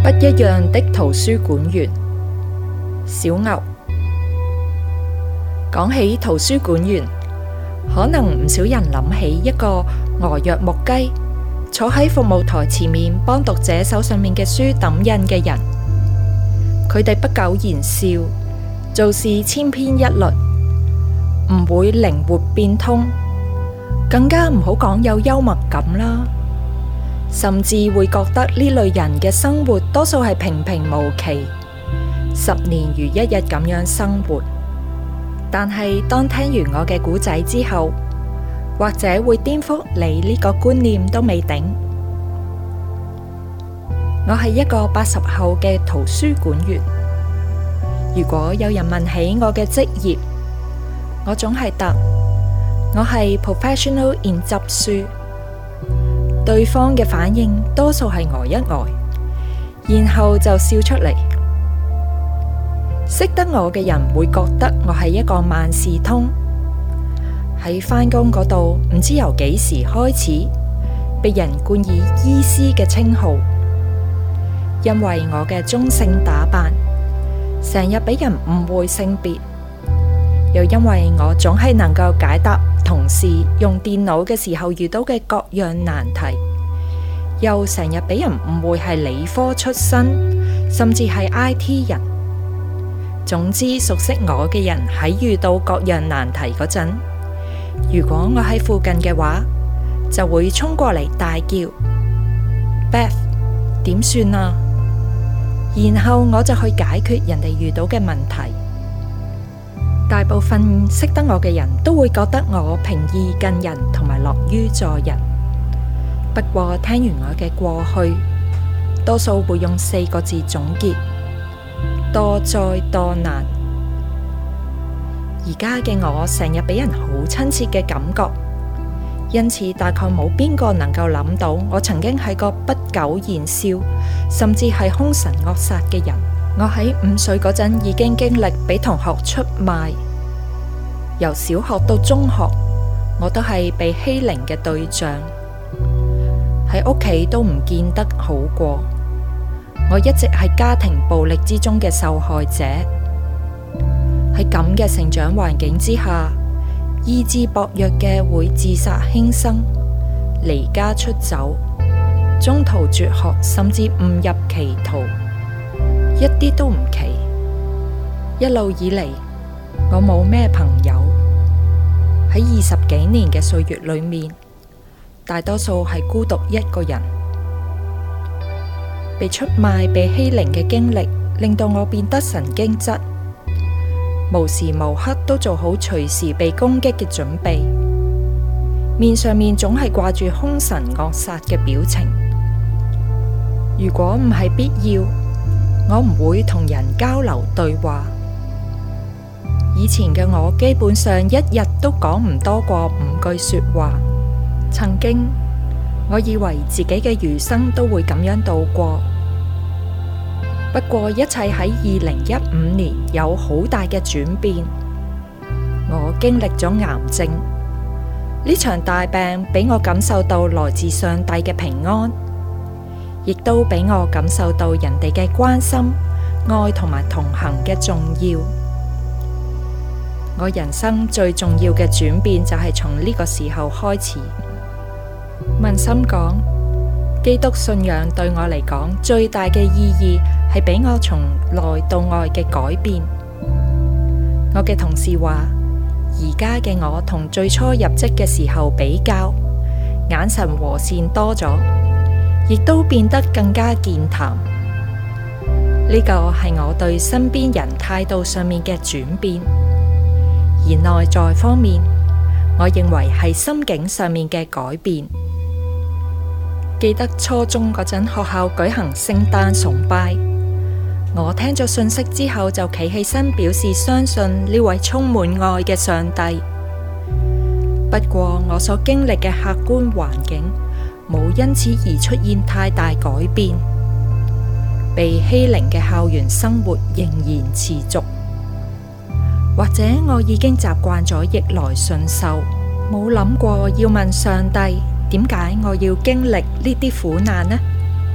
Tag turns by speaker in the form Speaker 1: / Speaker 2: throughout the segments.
Speaker 1: 不一樣的圖書館員。小牛。講起圖書館員，可能唔少人諗起一個呆若木雞，坐喺服務台前面幫讀者手上面嘅書抌印嘅人。佢哋不苟言笑，做事千篇一律，唔會靈活變通，更加唔好講有幽默感啦。甚至會覺得呢類人嘅生活多數係平平無奇，10年如一日咁樣生活。但係當聽完我嘅故仔之後，或者會顛覆你呢個觀念都未定。我係一個80後嘅圖書館員。如果有人問起我嘅職業，我總係答我係 professional in 執書。對方嘅反應多數係呆一呆，然後就笑出嚟。識得我嘅人會覺得我係一個萬事通。喺返工嗰度，唔知由幾時開始，被人冠以醫師嘅稱號，因為我嘅中性打扮，成日俾人誤會性別，又因為我總係能夠解答同事用電腦嘅時候遇到嘅各樣難題，又成日俾人誤會係理科出身，甚至係 IT 人。總之，熟悉我嘅人喺遇到各樣難題嗰陣，如果我喺附近嘅話，就會衝過嚟大叫 Beth 點算啊？然後我就去解決人哋遇到嘅問題。大部分識得我嘅人都會覺得我平易近人同埋樂於助人。不過聽完我嘅過去，多數會用4個字總結：多災多難。而家嘅我成日俾人好親切嘅感覺，因此大概冇邊個能夠諗到我曾經係個不苟言笑，甚至係兇神惡煞嘅人。我喺5歲嗰陣已經經歷俾同學出賣，由小學到中學，我都係被欺凌嘅對象。喺屋企都唔見得好過，我一直係家庭暴力之中嘅受害者。喺咁嘅成長環境之下，意志薄弱嘅會自殺輕生、離家出走、中途輟學，甚至誤入歧途。一啲都唔奇。一路以嚟，我冇咩朋友。喺20幾年嘅歲月裏面，大多數係孤獨一個人。被出賣、被欺凌嘅經歷，令到我變得神經質，無時無刻都做好隨時被攻擊嘅準備，面上面總係掛住兇神惡煞嘅表情。如果唔係必要，我唔會同人交流對話。以前嘅我基本上一日都講唔多過5句說話。曾經我以為自己嘅餘生都會咁樣度過，不過一切喺2015年有好大嘅轉變。我經歷咗癌症，呢場大病俾我感受到來自上帝嘅平安，亦都俾我感受到人哋嘅關心、愛同埋同行嘅重要。我人生最重要嘅轉變就係從呢個時候開始。問心講，基督信仰對我嚟講最大嘅意義係俾我從內到外嘅改變。我嘅同事話，而家嘅我同最初入職嘅時候比較，眼神和善多咗，亦都變得更加健談。呢個係我對身邊人態度上面嘅轉變。而內在方面，我認為係心境上面嘅改變。記得初中嗰陣，學校舉行聖誕崇拜，我聽咗信息之後就企起身表示相信呢位充滿愛嘅上帝。不過我所經歷嘅客觀環境冇因此而出現太大改變，被欺凌嘅校園生活仍然持續。或者我已經習慣咗逆來順受，冇諗過要問上帝，點解我要經歷呢啲苦難呢？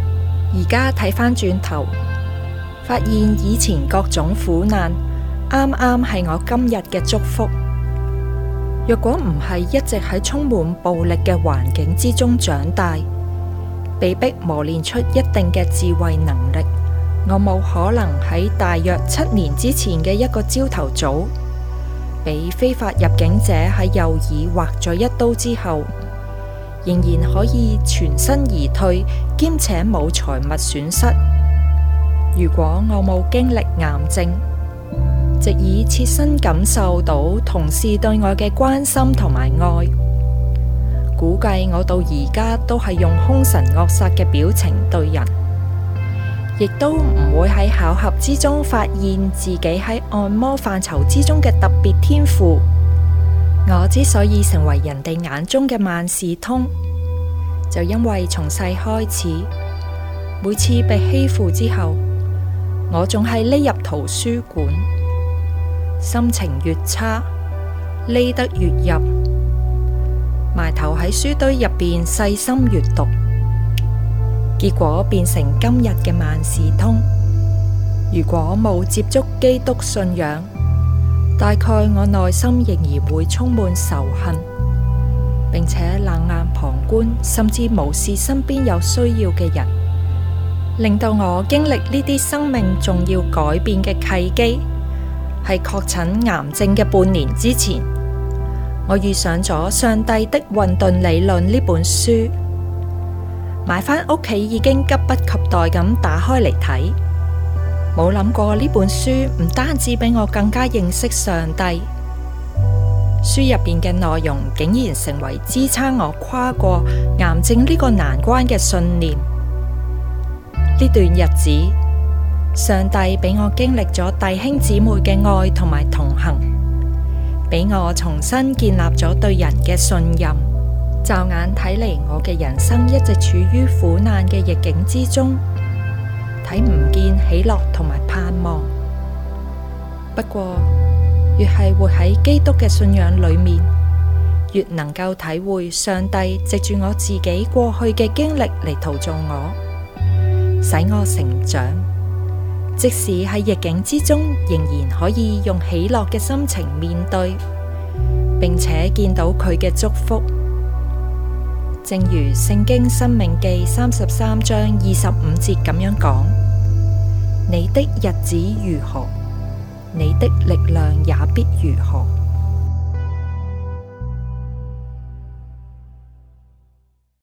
Speaker 1: 而家睇返轉頭，發現以前各種苦難啱啱係我今日嘅祝福。若果唔係一直喺充滿暴力嘅環境之中長大，被迫磨練出一定嘅智慧能力，我冇可能喺大約7年之前嘅一個朝頭早，俾非法入境者喺右耳劃咗一刀之後，仍然可以全身而退，兼且冇財物損失。如果我冇經歷癌症，藉以切身感受到同事對我嘅關心同埋愛，估計我到而家都係用兇神惡煞嘅表情對人，亦都唔會喺巧合之中發現自己喺按摩範疇之中嘅特別天賦。我之所以成為人哋眼中嘅萬事通，就因為從細開始，每次被欺負之後，我仲係匿入圖書館，心情越差，匿得越入，埋頭喺書堆入邊細心閱讀，結果變成今日嘅萬事通。如果冇接觸基督信仰，大概我內心仍然會充滿仇恨，並且冷眼旁觀，甚至無視身邊有需要嘅人。令到我經歷呢啲生命重要改變嘅契機，係確診癌症嘅半年之前，我遇上咗《上帝的混沌理論》呢本書，買返屋企已經急不及待咁打開嚟睇。冇諗過呢本書唔單止俾我更加認識上帝，書入邊嘅內容竟然成為支撐我跨過癌症呢個難關嘅信念。呢段日子，上帝俾我經歷咗弟兄姊妹嘅愛同埋同行，俾我重新建立咗對人嘅信任。驟眼睇嚟，我嘅人生一直處於苦難嘅逆境之中，睇唔見喜樂同埋盼望。不過，越係活喺基督嘅信仰裏面，越能夠體會上帝藉住我自己過去嘅經歷嚟陶造我，使我成長，即使喺逆境之中，仍然可以用喜樂嘅心情面對，並且見到佢嘅祝福。正如聖經申命記33章25節咁樣講：你的日子如何，你的力量也必如何。